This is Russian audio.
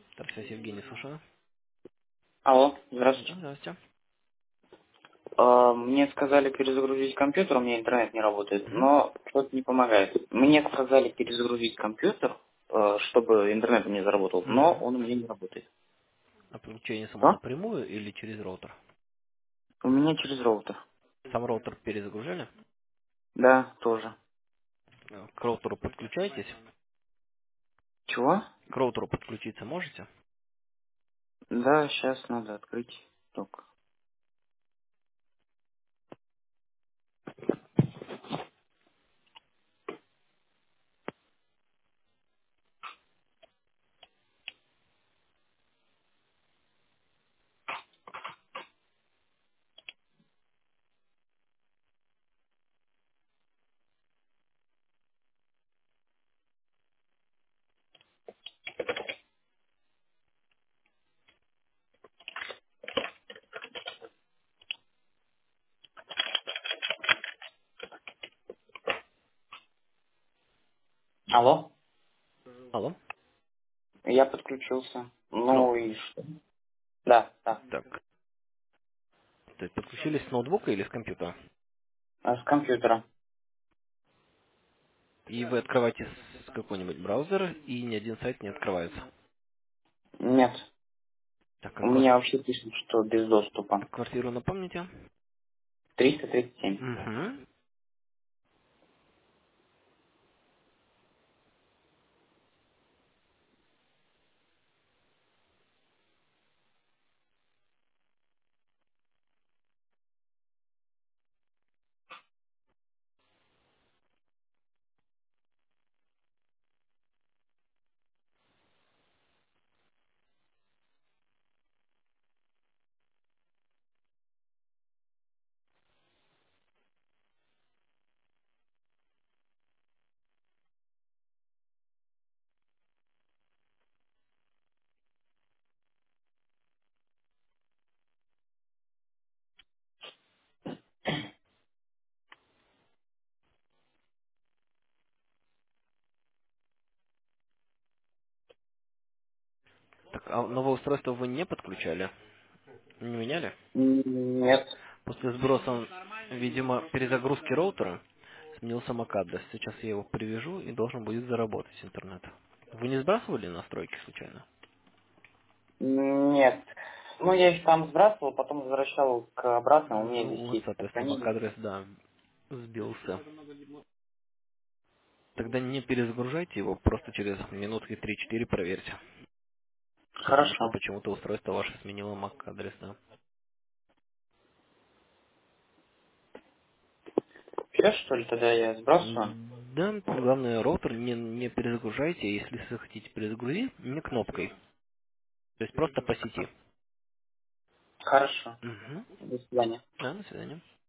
Так, связь Евгений, слушаю. Алло, Да, здравствуйте. здравствуйте. Мне сказали перезагрузить компьютер, у меня интернет не работает, Мгм. но что-то не помогает. Мне сказали перезагрузить компьютер, чтобы интернет у меня заработал, но Мгм. он у меня не работает. А подключение само Что? напрямую или через роутер? У меня через роутер. Сам роутер перезагружали? Да, тоже. К роутеру подключаетесь? Чего? К роутеру подключиться можете? Да, сейчас надо открыть только. Алло? Алло. Я подключился. К Ну роутеру. и что? Да, да. Так, то есть подключились с ноутбука или с компьютера? С компьютера. И вы открываете с какой-нибудь браузер, и ни один сайт не открывается. Нет. Так, У меня вообще пишет, что без доступа. квартиру напомните? 337. Угу. Так, а новое устройство вы не подключали? Не меняли? Нет. После сброса, видимо, перезагрузки роутера сменился MAC-адрес. Сейчас я его привяжу и должен будет заработать интернет. Вы не сбрасывали настройки случайно? Нет. Ну, я их там сбрасывал, потом возвращал к обратно. У меня Ну, здесь вот, есть соответственно, сохранение. MAC-адрес, да, сбился. Тогда не перезагружайте его, просто через минутки 3-4 проверьте. Потому что Хорошо. почему-то устройство ваше сменило MAC-адрес, да. Вперед, что ли, тогда я сбрасываю? Да, главное, роутер не перезагружайте. Если хотите перезагрузить, не кнопкой. То есть просто по сети. Хорошо. Угу. До свидания. Да, до свидания.